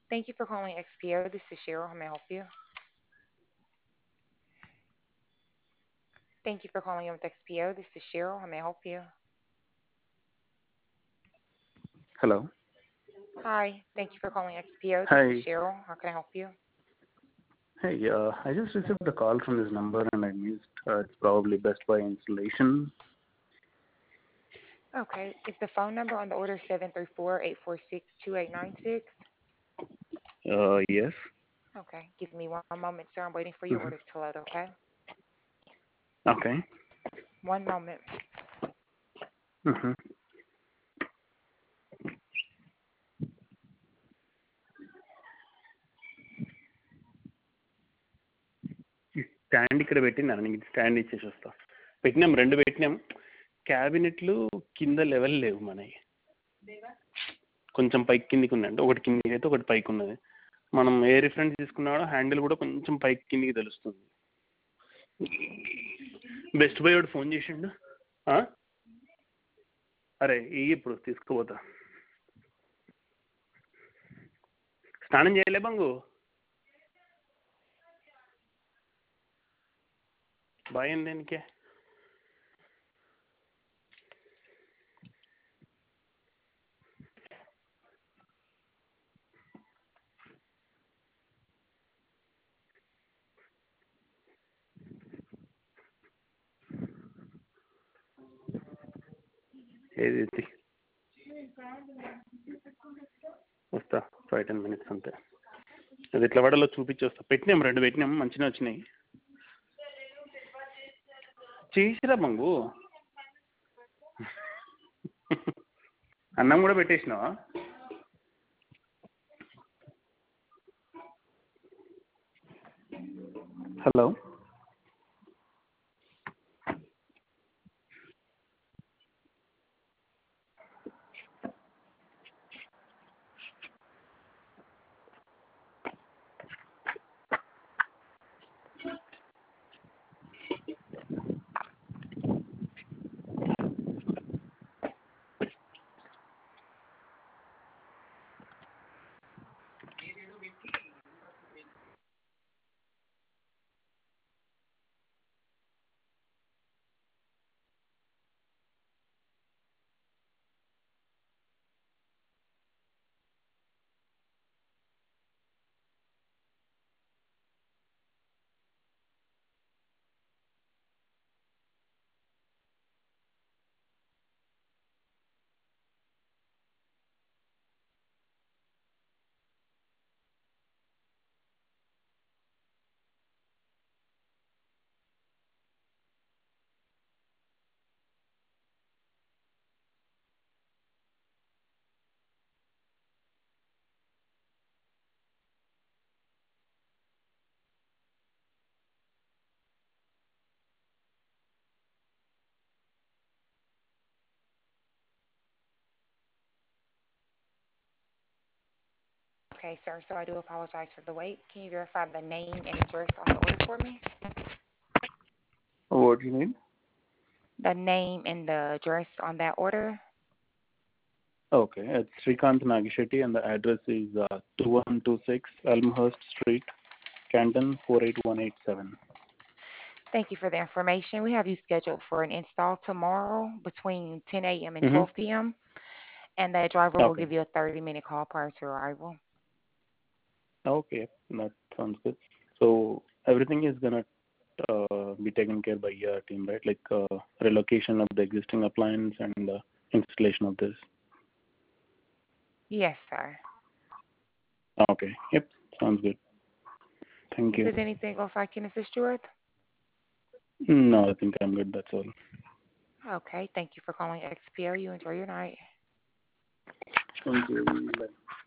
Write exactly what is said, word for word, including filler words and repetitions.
Thank you for calling X P O. This is Cheryl. How may I help you? Thank you for calling in with X P O. This is Cheryl. How may I help you? Hello. Hi. Thank you for calling X P O. This is Hi. Cheryl. How can I help you? Hey, uh, I just received a call from this number and I missed. Uh, it's probably Best Buy installation. Okay. Is the phone number on the order seven three four, eight four six, two eight nine six? Uh, yes. Okay. Give me one moment, sir. I'm waiting for your Mm-hmm. order to load, okay? Okay. One moment. Mm-hmm. ఈ stand ఇక్కడ పెట్టినాను నీకు stand ఇచ్చేసి వస్తా పెట్టినాం రెండు పెట్టినాం క్యాబినెట్లు కింద లెవెల్ లేవు మనవి కొంచెం పైకి కిందికి ఉన్నాయంటే ఒకటి కిందికి అయితే ఒకటి పైకి ఉన్నది మనం ఏ రిఫరెన్స్ తీసుకున్నాడో హ్యాండిల్ కూడా కొంచెం పైకి కిందికి తెలుస్తుంది బెస్ట్ బై ఒకటి ఫోన్ చేసిండు అరే ఈ ఇప్పుడు తీసుకుపోతా స్నానం చేయలే బంగు భయం దేనికే ఏది వస్తా ఫైవ్ టెన్ మినిట్స్ అంతే అది ఎట్లా వాడాలో చూపించి వస్తా పెట్టినాం రెండు పెట్టినాం మంచిగా వచ్చినాయి చేసిరా బంగు అన్నం కూడా పెట్టేసినావా hello Okay, sir. So I do apologize for the wait. Can you verify the name and address on the order for me? What do you need? The name and the address on that order? Okay, it's Srikanth Nagishetty and the address is uh, two one two six Elmhurst Street, Canton four eight one eight seven. Thank you for the information. We have you scheduled for an install tomorrow between ten a.m. and twelve Mm-hmm. p.m. and that driver will Okay. give you a thirty-minute call prior to arrival. Okay, that sounds good. So everything is gonna uh, be taken care by your team, right? Like uh, relocation of the existing appliance and uh, installation of this. Yes, sir. Okay. Yep. Sounds good. Thank If you. there's anything else I can assist you with? No, I think I'm good. That's all. Okay. Thank you for calling X P O. You enjoy your night. Thank you. Bye.